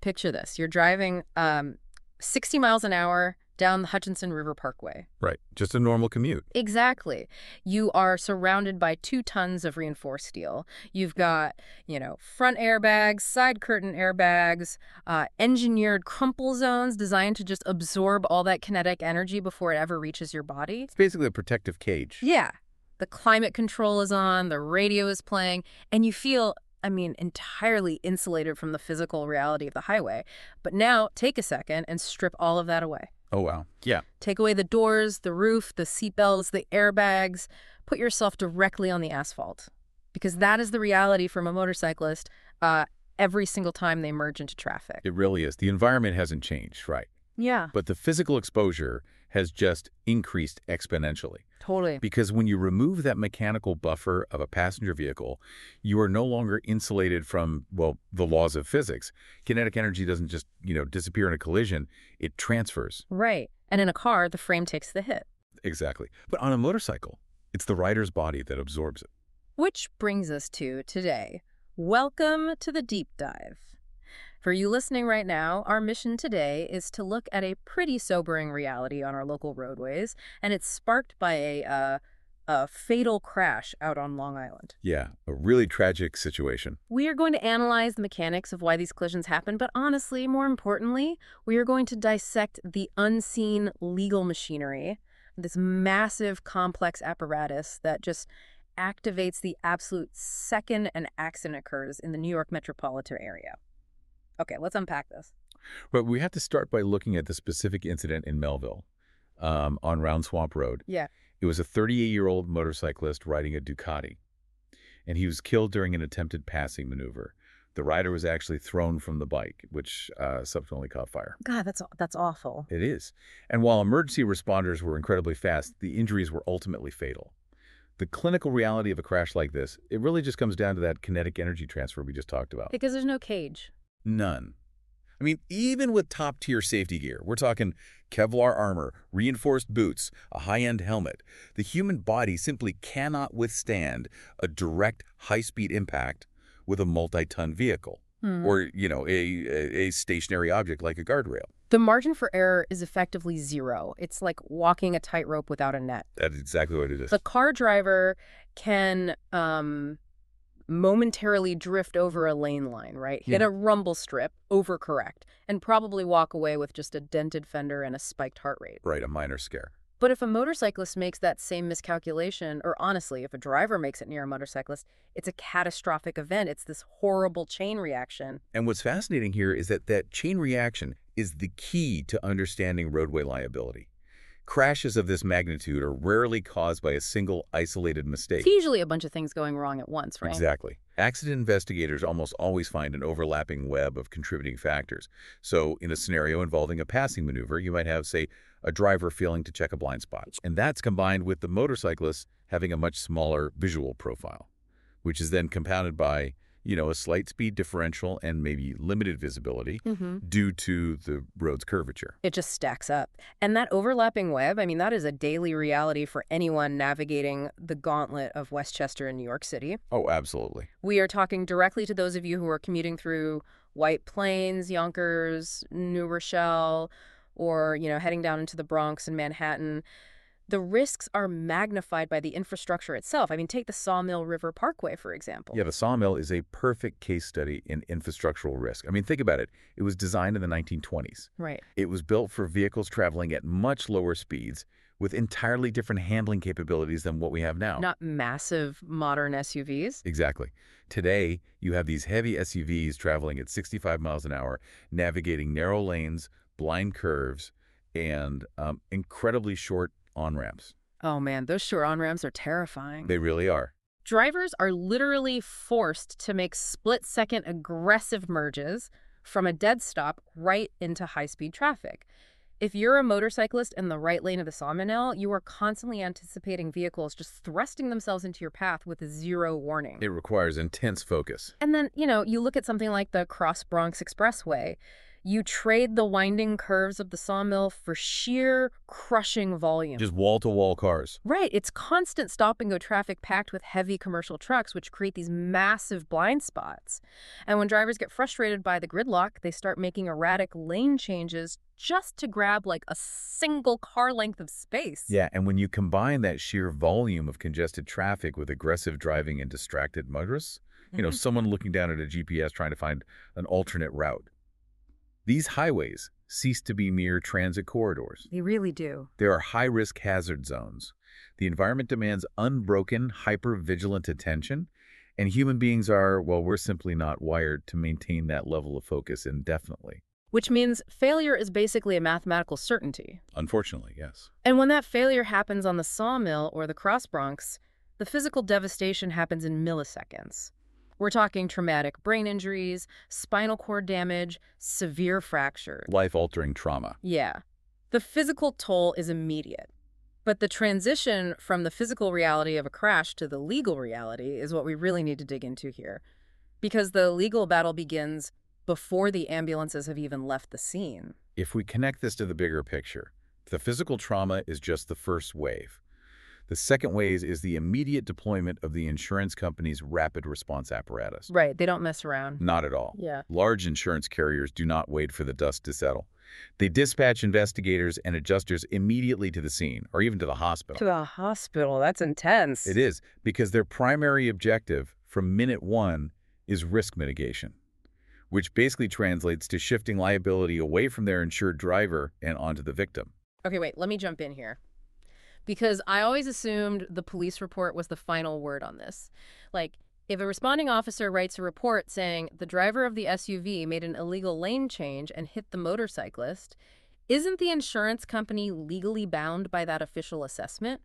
Picture this. You're driving 60 miles an hour down the Hutchinson River Parkway. Right. Just a normal commute. Exactly. You are surrounded by 2 tons of reinforced steel. You've got, front airbags, side curtain airbags, engineered crumple zones designed to just absorb all that kinetic energy before it ever reaches your body. It's basically a protective cage. Yeah. The climate control is on, the radio is playing, and you feel, entirely insulated from the physical reality of the highway. But now, take a second and strip all of that away. Oh, wow. Yeah. Take away the doors, the roof, the seatbelts, the airbags. Put yourself directly on the asphalt. Because that is the reality from a motorcyclist every single time they merge into traffic. It really is. The environment hasn't changed, right? Yeah. But the physical exposure has just increased exponentially. Totally. Because when you remove that mechanical buffer of a passenger vehicle, you are no longer insulated from, the laws of physics. Kinetic energy doesn't just, disappear in a collision. It transfers. Right. And in a car, the frame takes the hit. Exactly. But on a motorcycle, it's the rider's body that absorbs it. Which brings us to today. Welcome to the deep dive. For you listening right now, our mission today is to look at a pretty sobering reality on our local roadways, and it's sparked by a fatal crash out on Long Island. Yeah, a really tragic situation. We are going to analyze the mechanics of why these collisions happen, but honestly, more importantly, we are going to dissect the unseen legal machinery, this massive, complex apparatus that just activates the absolute second an accident occurs in the New York metropolitan area. Okay, let's unpack this. But we have to start by looking at the specific incident in Melville on Round Swamp Road. Yeah. It was a 38-year-old motorcyclist riding a Ducati, and he was killed during an attempted passing maneuver. The rider was actually thrown from the bike, which subsequently caught fire. God, that's awful. It is. And while emergency responders were incredibly fast, the injuries were ultimately fatal. The clinical reality of a crash like this, it really just comes down to that kinetic energy transfer we just talked about. Because there's no cage. None. I mean, even with top-tier safety gear, we're talking Kevlar armor, reinforced boots, a high-end helmet, the human body simply cannot withstand a direct high-speed impact with a multi-ton vehicle or, a stationary object like a guardrail. The margin for error is effectively zero. It's like walking a tightrope without a net. That's exactly what it is. The car driver can momentarily drift over a lane line, right? Hit a rumble strip, overcorrect, and probably walk away with just a dented fender and a spiked heart rate. Right, a minor scare. But if a motorcyclist makes that same miscalculation, or honestly, if a driver makes it near a motorcyclist, it's a catastrophic event. It's this horrible chain reaction. And what's fascinating here is that chain reaction is the key to understanding roadway liability. Crashes of this magnitude are rarely caused by a single isolated mistake. It's usually a bunch of things going wrong at once, right? Exactly. Accident investigators almost always find an overlapping web of contributing factors. So in a scenario involving a passing maneuver, you might have, say, a driver failing to check a blind spot. And that's combined with the motorcyclist having a much smaller visual profile, which is then compounded by a slight speed differential and maybe limited visibility due to the road's curvature. It just stacks up. And that overlapping web, that is a daily reality for anyone navigating the gauntlet of Westchester in New York City. Oh, absolutely. We are talking directly to those of you who are commuting through White Plains, Yonkers, New Rochelle, or, heading down into the Bronx and Manhattan. The risks are magnified by the infrastructure itself. Take the Sawmill River Parkway, for example. Yeah, the Sawmill is a perfect case study in infrastructural risk. Think about it. It was designed in the 1920s. Right. It was built for vehicles traveling at much lower speeds with entirely different handling capabilities than what we have now. Not massive modern SUVs. Exactly. Today, you have these heavy SUVs traveling at 65 miles an hour, navigating narrow lanes, blind curves, and incredibly short on-ramps. Oh man, those short on-ramps are terrifying. They really are. Drivers are literally forced to make split-second aggressive merges from a dead stop right into high-speed traffic. If you're a motorcyclist in the right lane of the Sawmill, you are constantly anticipating vehicles just thrusting themselves into your path with zero warning. It requires intense focus. And then, you look at something like the Cross Bronx Expressway. You trade the winding curves of the sawmill for sheer crushing volume. Just wall-to-wall cars. Right, it's constant stop-and-go traffic packed with heavy commercial trucks, which create these massive blind spots. And when drivers get frustrated by the gridlock, they start making erratic lane changes just to grab like a single car length of space. Yeah, and when you combine that sheer volume of congested traffic with aggressive driving and distracted motorists, someone looking down at a GPS trying to find an alternate route, these highways cease to be mere transit corridors. They really do. There are high-risk hazard zones. The environment demands unbroken, hyper-vigilant attention, and human beings are, well, we're simply not wired to maintain that level of focus indefinitely. Which means failure is basically a mathematical certainty. Unfortunately, yes. And when that failure happens on the sawmill or the Cross Bronx, the physical devastation happens in milliseconds. We're talking traumatic brain injuries, spinal cord damage, severe fractures. Life-altering trauma. Yeah. The physical toll is immediate. But the transition from the physical reality of a crash to the legal reality is what we really need to dig into here. Because the legal battle begins before the ambulances have even left the scene. If we connect this to the bigger picture, the physical trauma is just the first wave. The second wave is the immediate deployment of the insurance company's rapid response apparatus. Right, they don't mess around. Not at all. Yeah. Large insurance carriers do not wait for the dust to settle. They dispatch investigators and adjusters immediately to the scene, or even to the hospital. To the hospital, that's intense. It is, because their primary objective from minute one is risk mitigation, which basically translates to shifting liability away from their insured driver and onto the victim. Okay, wait, let me jump in here. Because I always assumed the police report was the final word on this. Like, if a responding officer writes a report saying the driver of the SUV made an illegal lane change and hit the motorcyclist, isn't the insurance company legally bound by that official assessment?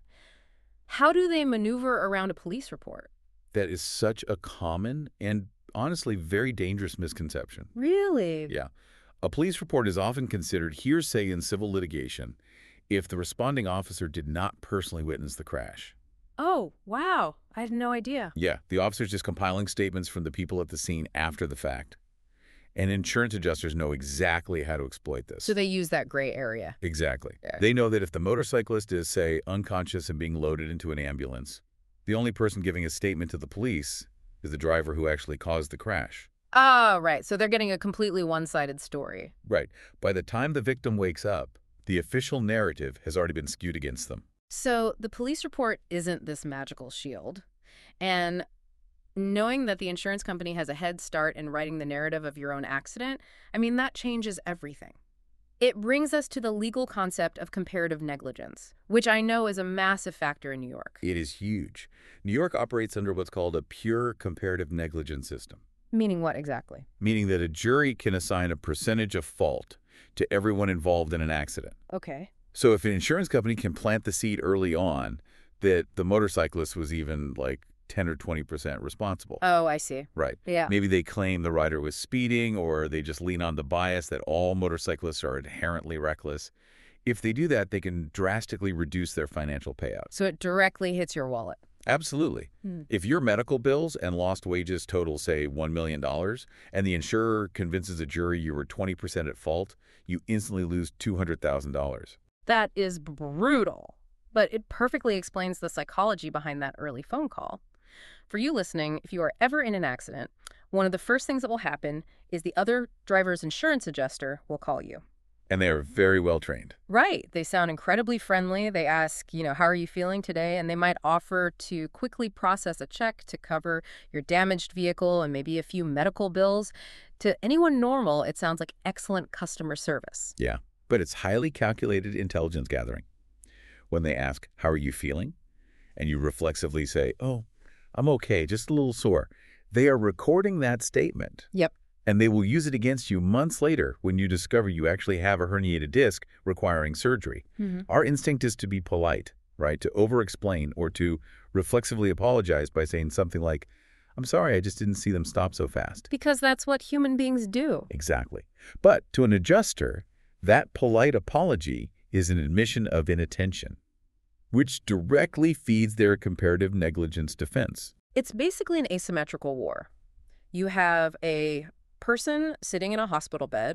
How do they maneuver around a police report? That is such a common and honestly very dangerous misconception. Really? Yeah. A police report is often considered hearsay in civil litigation if the responding officer did not personally witness the crash. Oh, wow. I had no idea. Yeah, the officer's just compiling statements from the people at the scene after the fact. And insurance adjusters know exactly how to exploit this. So they use that gray area. Exactly. Yeah. They know that if the motorcyclist is, say, unconscious and being loaded into an ambulance, the only person giving a statement to the police is the driver who actually caused the crash. Oh, right. So they're getting a completely one-sided story. Right. By the time the victim wakes up, the official narrative has already been skewed against them. So the police report isn't this magical shield. And knowing that the insurance company has a head start in writing the narrative of your own accident, I mean, that changes everything. It brings us to the legal concept of comparative negligence, which I know is a massive factor in New York. It is huge. New York operates under what's called a pure comparative negligence system. Meaning what exactly? Meaning that a jury can assign a percentage of fault to everyone involved in an accident. Okay. So if an insurance company can plant the seed early on that the motorcyclist was even like 10 or 20% responsible. Oh, I see. Right. Yeah. Maybe they claim the rider was speeding, or they just lean on the bias that all motorcyclists are inherently reckless. If they do that, they can drastically reduce their financial payout. So it directly hits your wallet. Absolutely. If your medical bills and lost wages total, say, $1 million, and the insurer convinces a jury you were 20% at fault, you instantly lose $200,000. That is brutal. But it perfectly explains the psychology behind that early phone call. For you listening, if you are ever in an accident, one of the first things that will happen is the other driver's insurance adjuster will call you. And they are very well trained. Right. They sound incredibly friendly. They ask, how are you feeling today? And they might offer to quickly process a check to cover your damaged vehicle and maybe a few medical bills. To anyone normal, it sounds like excellent customer service. Yeah, but it's highly calculated intelligence gathering. When they ask, how are you feeling? And you reflexively say, oh, I'm okay, just a little sore. They are recording that statement. Yep. And they will use it against you months later when you discover you actually have a herniated disc requiring surgery. Our instinct is to be polite, right? To over-explain or to reflexively apologize by saying something like, I'm sorry, I just didn't see them stop so fast. Because that's what human beings do. Exactly. But to an adjuster, that polite apology is an admission of inattention, which directly feeds their comparative negligence defense. It's basically an asymmetrical war. You have a person sitting in a hospital bed,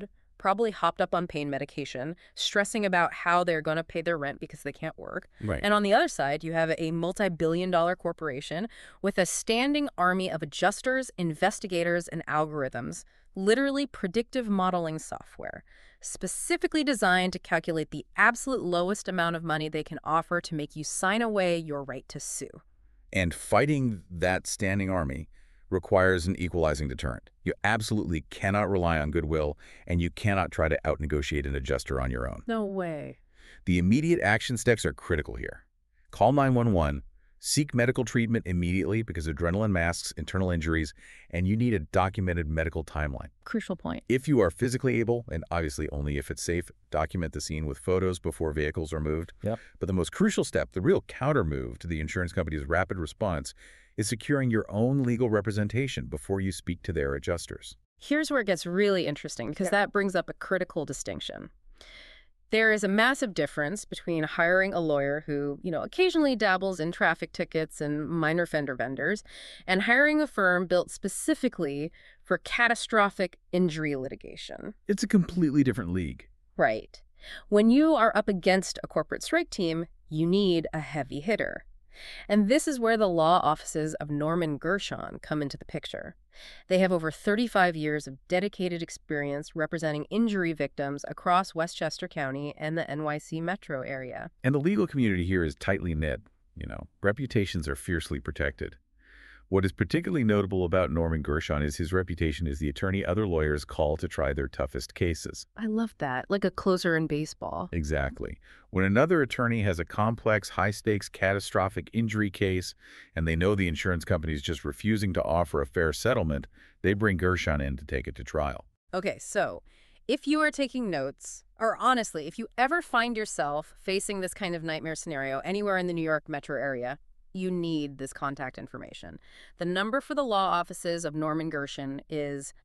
probably hopped up on pain medication, stressing about how they're going to pay their rent because they can't work. Right. And on the other side, you have a multi-billion-dollar corporation with a standing army of adjusters, investigators, and algorithms, literally predictive modeling software, specifically designed to calculate the absolute lowest amount of money they can offer to make you sign away your right to sue. And fighting that standing army requires an equalizing deterrent. You absolutely cannot rely on goodwill, and you cannot try to out-negotiate an adjuster on your own. No way. The immediate action steps are critical here. Call 911, seek medical treatment immediately because adrenaline masks internal injuries, and you need a documented medical timeline. Crucial point. If you are physically able, and obviously only if it's safe, document the scene with photos before vehicles are moved. Yep. But the most crucial step, the real counter move to the insurance company's rapid response, is securing your own legal representation before you speak to their adjusters. Here's where it gets really interesting, because that brings up a critical distinction. There is a massive difference between hiring a lawyer who, occasionally dabbles in traffic tickets and minor fender benders, and hiring a firm built specifically for catastrophic injury litigation. It's a completely different league. Right. When you are up against a corporate strike team, you need a heavy hitter. And this is where the law offices of Norman Gershon come into the picture. They have over 35 years of dedicated experience representing injury victims across Westchester County and the NYC metro area. And the legal community here is tightly knit. Reputations are fiercely protected. What is particularly notable about Norman Gershon is his reputation as the attorney other lawyers call to try their toughest cases. I love that, like a closer in baseball. Exactly. When another attorney has a complex, high-stakes, catastrophic injury case, and they know the insurance company is just refusing to offer a fair settlement, they bring Gershon in to take it to trial. Okay, so if you are taking notes, or honestly, if you ever find yourself facing this kind of nightmare scenario anywhere in the New York metro area, you need this contact information. The number for the law offices of Norman Gershon is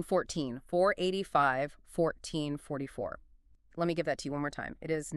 914-485-1444. Let me give that to you one more time. It is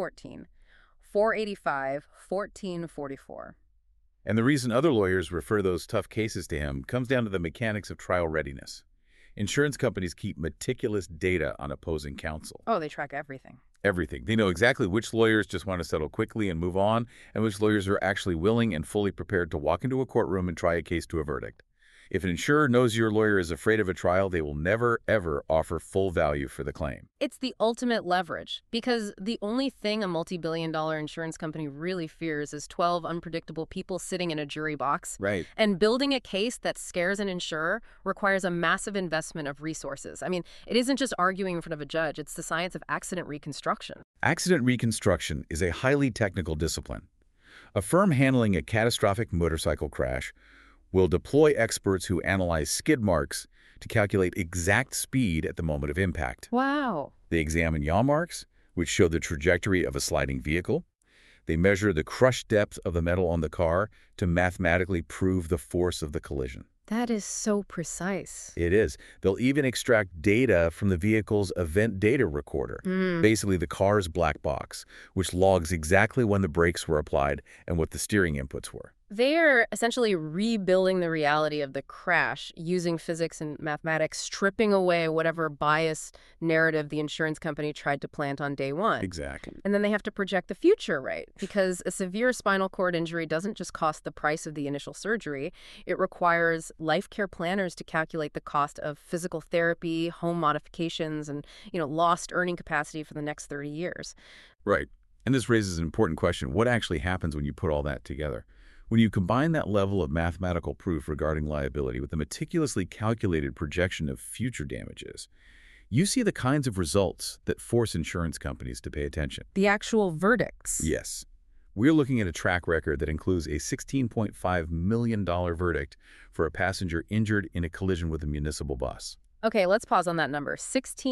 914-485-1444. And the reason other lawyers refer those tough cases to him comes down to the mechanics of trial readiness. Insurance companies keep meticulous data on opposing counsel. Oh, they track everything. Everything. They know exactly which lawyers just want to settle quickly and move on, and which lawyers are actually willing and fully prepared to walk into a courtroom and try a case to a verdict. If an insurer knows your lawyer is afraid of a trial, they will never, ever offer full value for the claim. It's the ultimate leverage, because the only thing a multi-billion-dollar insurance company really fears is 12 unpredictable people sitting in a jury box. Right. And building a case that scares an insurer requires a massive investment of resources. I mean, it isn't just arguing in front of a judge. It's the science of accident reconstruction. Accident reconstruction is a highly technical discipline. A firm handling a catastrophic motorcycle crash will deploy experts who analyze skid marks to calculate exact speed at the moment of impact. Wow. They examine yaw marks, which show the trajectory of a sliding vehicle. They measure the crush depth of the metal on the car to mathematically prove the force of the collision. That is so precise. It is. They'll even extract data from the vehicle's event data recorder, basically the car's black box, which logs exactly when the brakes were applied and what the steering inputs were. They're essentially rebuilding the reality of the crash using physics and mathematics, stripping away whatever bias narrative the insurance company tried to plant on day one. Exactly. And then they have to project the future, right? Because a severe spinal cord injury doesn't just cost the price of the initial surgery. It requires life care planners to calculate the cost of physical therapy, home modifications, and, lost earning capacity for the next 30 years. Right. And this raises an important question. What actually happens when you put all that together? When you combine that level of mathematical proof regarding liability with the meticulously calculated projection of future damages, you see the kinds of results that force insurance companies to pay attention. The actual verdicts. Yes. We're looking at a track record that includes a $16.5 million verdict for a passenger injured in a collision with a municipal bus. Okay, let's pause on that number.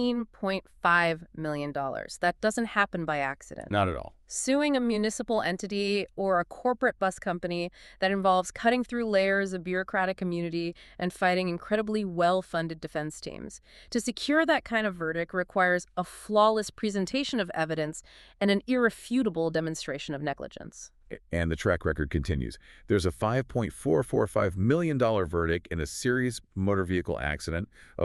$16.5 million. That doesn't happen by accident. Not at all. Suing a municipal entity or a corporate bus company that involves cutting through layers of bureaucratic immunity and fighting incredibly well-funded defense teams. To secure that kind of verdict requires a flawless presentation of evidence and an irrefutable demonstration of negligence. And the track record continues. There's a $5.445 million verdict in a serious motor vehicle accident, a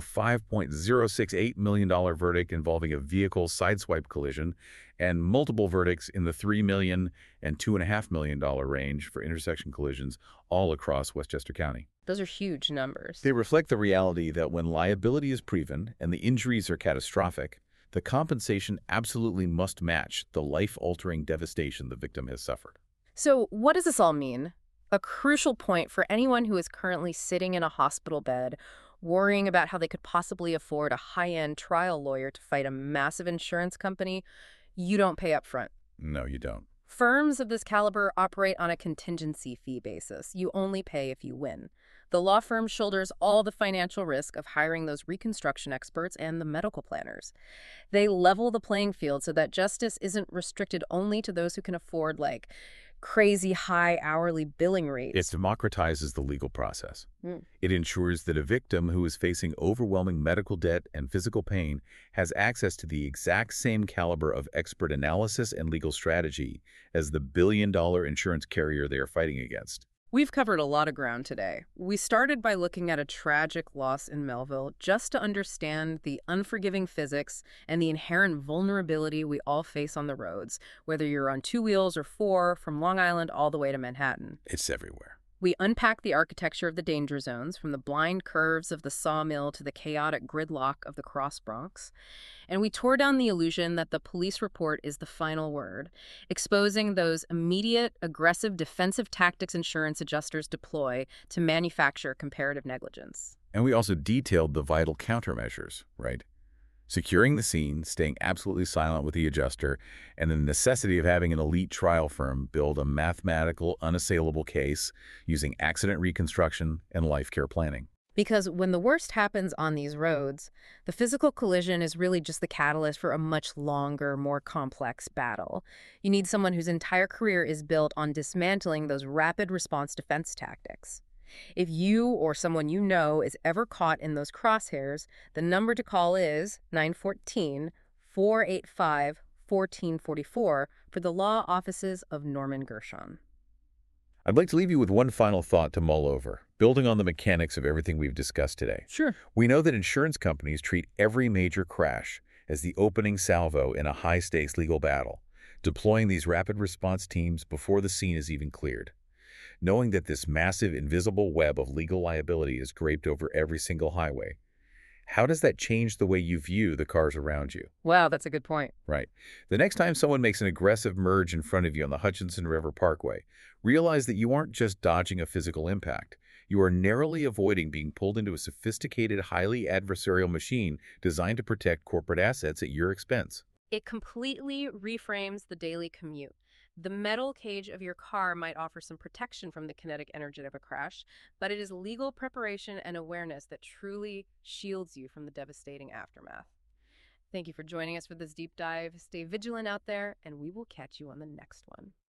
$5.068 million verdict involving a vehicle sideswipe collision, and multiple verdicts in the $3 million and $2.5 million range for intersection collisions all across Westchester County. Those are huge numbers. They reflect the reality that when liability is proven and the injuries are catastrophic, the compensation absolutely must match the life-altering devastation the victim has suffered. So what does this all mean? A crucial point for anyone who is currently sitting in a hospital bed, worrying about how they could possibly afford a high-end trial lawyer to fight a massive insurance company. You don't pay up front. No, you don't. Firms of this caliber operate on a contingency fee basis. You only pay if you win. The law firm shoulders all the financial risk of hiring those reconstruction experts and the medical planners. They level the playing field so that justice isn't restricted only to those who can afford, like, crazy high hourly billing rates. It democratizes the legal process. Mm. It ensures that a victim who is facing overwhelming medical debt and physical pain has access to the exact same caliber of expert analysis and legal strategy as the billion-dollar insurance carrier they are fighting against. We've covered a lot of ground today. We started by looking at a tragic loss in Melville just to understand the unforgiving physics and the inherent vulnerability we all face on the roads, whether you're on 2 wheels or 4, from Long Island all the way to Manhattan. It's everywhere. We unpacked the architecture of the danger zones, from the blind curves of the Sawmill to the chaotic gridlock of the Cross Bronx. And we tore down the illusion that the police report is the final word, exposing those immediate, aggressive defensive tactics insurance adjusters deploy to manufacture comparative negligence. And we also detailed the vital countermeasures, right? Securing the scene, staying absolutely silent with the adjuster, and the necessity of having an elite trial firm build a mathematical, unassailable case using accident reconstruction and life care planning. Because when the worst happens on these roads, the physical collision is really just the catalyst for a much longer, more complex battle. You need someone whose entire career is built on dismantling those rapid response defense tactics. If you or someone you know is ever caught in those crosshairs, the number to call is 914-485-1444 for the law offices of Norman Gershon. I'd like to leave you with one final thought to mull over, building on the mechanics of everything we've discussed today. Sure. We know that insurance companies treat every major crash as the opening salvo in a high-stakes legal battle, deploying these rapid response teams before the scene is even cleared. Knowing that this massive, invisible web of legal liability is draped over every single highway, how does that change the way you view the cars around you? Wow, that's a good point. Right. The next time someone makes an aggressive merge in front of you on the Hutchinson River Parkway, realize that you aren't just dodging a physical impact. You are narrowly avoiding being pulled into a sophisticated, highly adversarial machine designed to protect corporate assets at your expense. It completely reframes the daily commute. The metal cage of your car might offer some protection from the kinetic energy of a crash, but it is legal preparation and awareness that truly shields you from the devastating aftermath. Thank you for joining us for this deep dive. Stay vigilant out there, and we will catch you on the next one.